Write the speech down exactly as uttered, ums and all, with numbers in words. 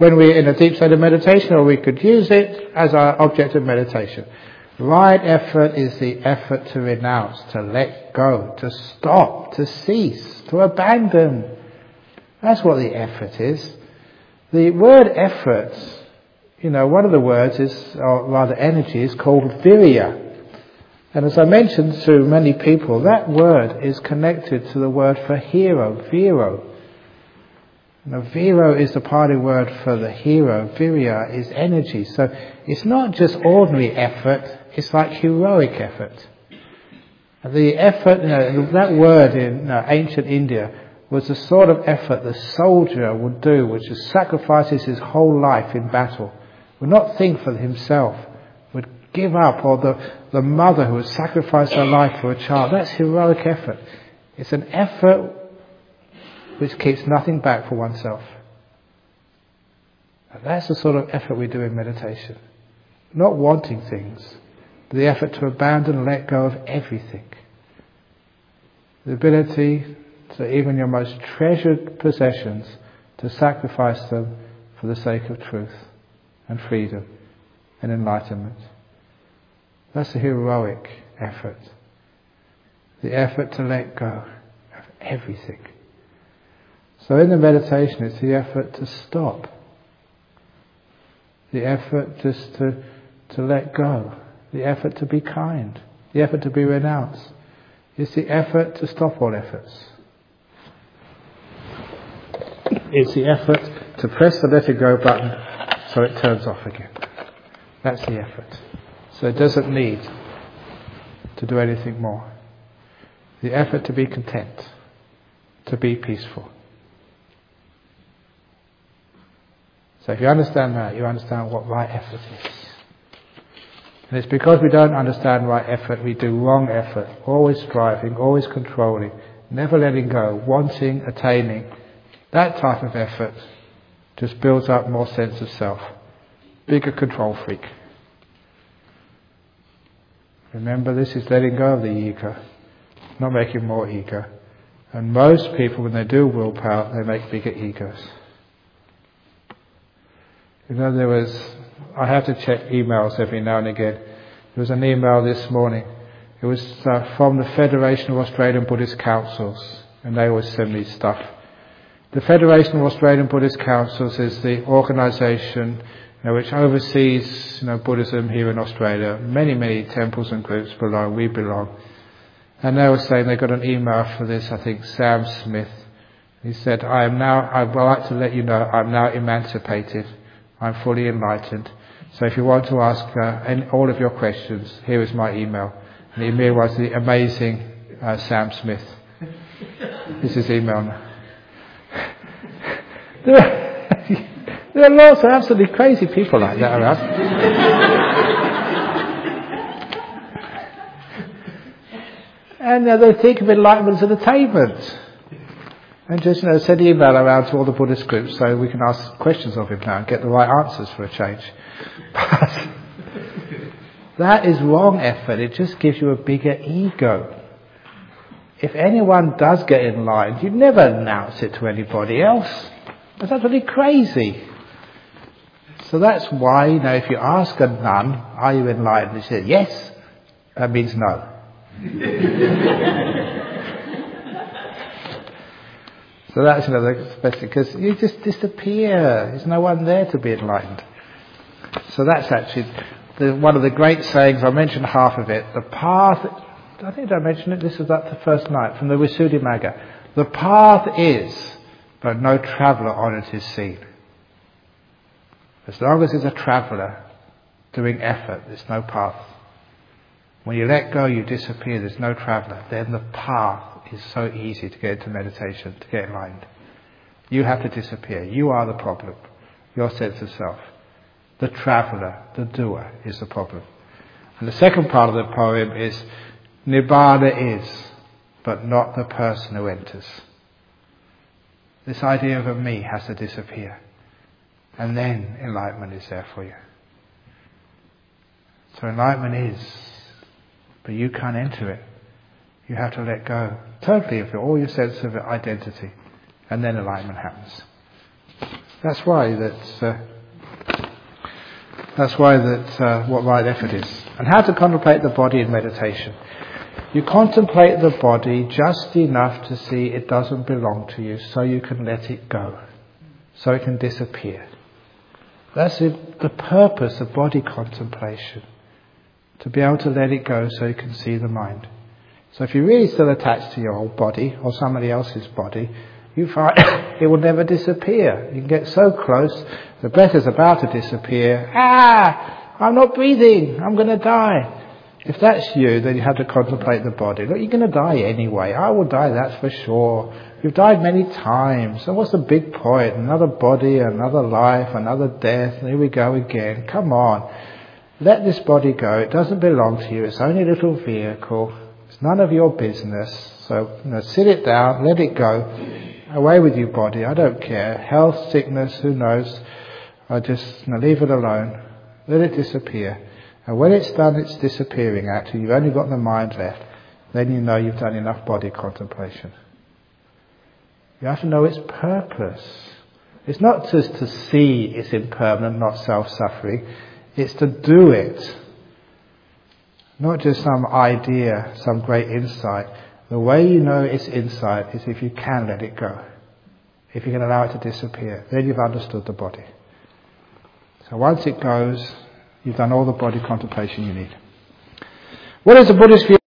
when we're in a deep state of meditation, or we could use it as our object of meditation. Right effort is the effort to renounce, to let go, to stop, to cease, to abandon. That's what the effort is. The word effort, you know, one of the words is, or rather energy, is called virya. And as I mentioned to many people, that word is connected to the word for hero, viro. Now, viro is the Pali word for the hero. Virya is energy. So it's not just ordinary effort, it's like heroic effort. The effort, you know, that word in you know, ancient India was the sort of effort the soldier would do, which is sacrifices his whole life in battle. Would not think for himself, would give up, or the, the mother who would sacrifice her life for a child. That's heroic effort. It's an effort which keeps nothing back for oneself. And that's the sort of effort we do in meditation. Not wanting things, but the effort to abandon and let go of everything. The ability to even your most treasured possessions, to sacrifice them for the sake of truth and freedom and enlightenment. That's a heroic effort. The effort to let go of everything. So in the meditation, it's the effort to stop. The effort just to, to let go. The effort to be kind. The effort to be renounced. It's the effort to stop all efforts. It's the effort to press the let it go button so it turns off again. That's the effort. So it doesn't need to do anything more. The effort to be content, to be peaceful. So if you understand that, you understand what right effort is. And it's because we don't understand right effort, we do wrong effort, always striving, always controlling, never letting go, wanting, attaining. That type of effort just builds up more sense of self. Bigger control freak. Remember, this is letting go of the ego, not making more ego. And most people, when they do willpower, they make bigger egos. You know, there was, I have to check emails every now and again. There was an email this morning. It was uh, from the Federation of Australian Buddhist Councils, and they always send me stuff. The Federation of Australian Buddhist Councils is the organisation you know, which oversees you know, Buddhism here in Australia. Many, many temples and groups belong, we belong. And they were saying they got an email for this, I think, Sam Smith. He said, I am now, I would like to let you know, I'm now emancipated. I'm fully enlightened. So if you want to ask uh, any, all of your questions, here is my email. And the email was the amazing uh, Sam Smith. This is email now. There are, there are lots of absolutely crazy people like that around. And uh, they think of enlightenment as entertainment. And just, you know, send an email around to all the Buddhist groups so we can ask questions of him now and get the right answers for a change. But that is wrong effort. It just gives you a bigger ego. If anyone does get enlightened, you never announce it to anybody else. That's absolutely crazy. So that's why, you know, if you ask a nun, are you enlightened? They say, yes. That means no. So that's another especially because you just disappear. There's no one there to be enlightened. So that's actually the, one of the great sayings. I mentioned half of it. The path, I think I mentioned it, this was at the first night, from the Visuddhimagga. The path is, but no traveller on it is seen. As long as there's a traveller doing effort, there's no path. When you let go, you disappear, there's no traveller. Then the path is so easy to get into meditation, to get enlightened. You have to disappear. You are the problem. Your sense of self. The traveller, the doer, is the problem. And the second part of the poem is, Nibbana is, but not the person who enters. This idea of a me has to disappear. And then enlightenment is there for you. So enlightenment is, but you can't enter it. You have to let go totally of all your sense of identity, and then enlightenment happens. That's why that. Uh, that's why that uh, what right effort is, and how to contemplate the body in meditation. You contemplate the body just enough to see it doesn't belong to you, so you can let it go, so it can disappear. That's it, the purpose of body contemplation, to be able to let it go so you can see the mind. So if you're really still attached to your old body or somebody else's body, you find it will never disappear. You can get so close, the breath is about to disappear. Ah, I'm not breathing, I'm going to die. If that's you, then you have to contemplate the body. Look, you're going to die anyway. I will die, that's for sure. You've died many times. So what's the big point? Another body, another life, another death, and here we go again. Come on. Let this body go. It doesn't belong to you. It's only a little vehicle. It's none of your business. So, you know, sit it down, let it go. Away with you, body. I don't care. Health, sickness, who knows. I just you know, leave it alone. Let it disappear. And when it's done, it's disappearing actually. You've only got the mind left. Then you know you've done enough body contemplation. You have to know its purpose. It's not just to see it's impermanent, not self-suffering. It's to do it. Not just some idea, some great insight. The way you know it's insight is if you can let it go. If you can allow it to disappear. Then you've understood the body. So once it goes, you've done all the body contemplation you need. What is the Buddhist view?